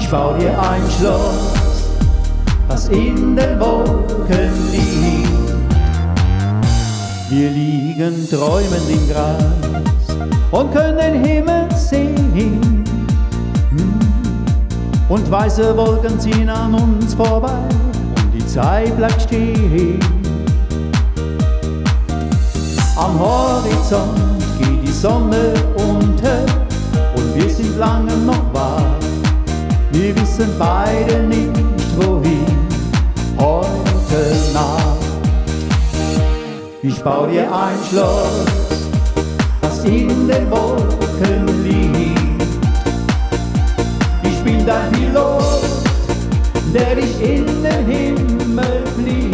Ich bau dir ein Schloss, das in den Wolken liegt. Wir liegen träumend im Gras und können den Himmel sehen. Und weiße Wolken ziehen an uns vorbei und die Zeit bleibt stehen. Am Horizont geht die Sonne unter und wir sind lange noch wach. Wir wissen beide nicht, wohin heute Nacht. Ich bau dir ein Schloss, das in den Wolken liegt. Ich bin dein Pilot, der dich in den Himmel fliegt.